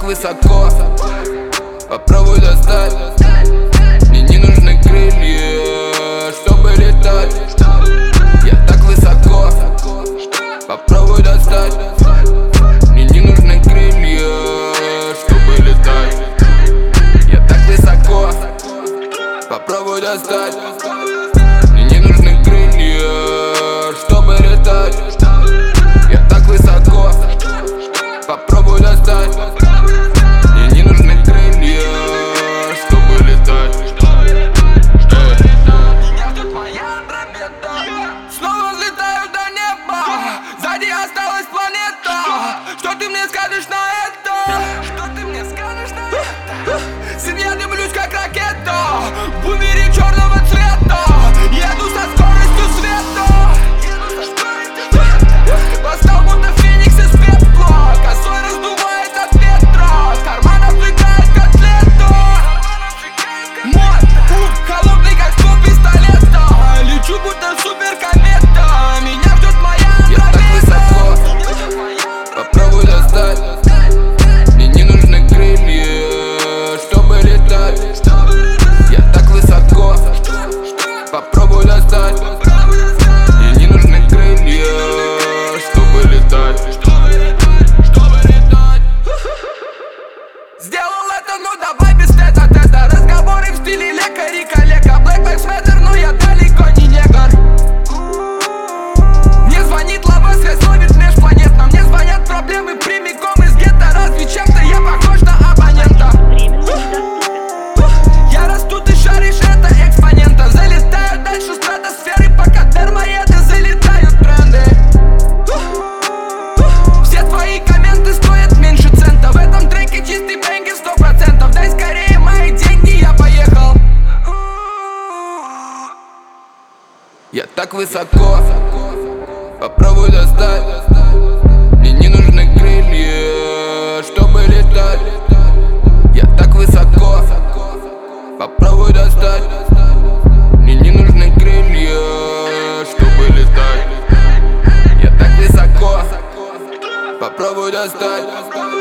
так высоко, попробуй достать. Мне не нужны крылья, чтобы летать. Я так высоко, попробуй достать. Мне не нужны крылья, чтобы летать. Я так высоко, попробуй достать. Мне не нужны крылья, чтобы летать. Я так высоко, попробуй достать. Мне не нужны крылья, чтобы летать. Меня ждет моя Андромеда. Снова взлетаю до неба. Сзади осталась планета. Что ты мне скажешь на это? Что ты мне скажешь на это? Сын, я дымлюсь как ракета в бумере черного цвета. Еду со скоростью света. Восстал будто феникс из пепла. Косой раздувает от ветра. Карман обжигает котлету. Мой холодный как ствол пистолета. Лечу будто суперкомета. Меня ждет моя Андромеда. Я так высоко, попробуй достать. Мне не нужны крылья, чтобы летать. Я так высоко, попробуй достать. Мне не нужны крылья, чтобы летать. Сделал это, ну давай без тета-тета. Разговоры в стиле лекарь и коллега. Black Lives Matter, но я далеко не негр. Мне звонит лава, связь ловит межпланетно. Мне звонят проблемы прямиком из гетто. Разве чем-то я похож на абонента? Я расту, ты шаришь, это экспонента. Залетаю дальше стратосферы, пока термоеды залетают тренды. Все твои комменты стоят меньше цента. В этом треке чистый бенгер 100%. Дай скорее мои деньги, я поехал. Я так высоко, попробуй достать. Мне не нужны крылья, чтобы летать. Я так высоко, попробуй достать. Мне не нужны крылья, чтобы летать. Я так высоко, попробуй достать.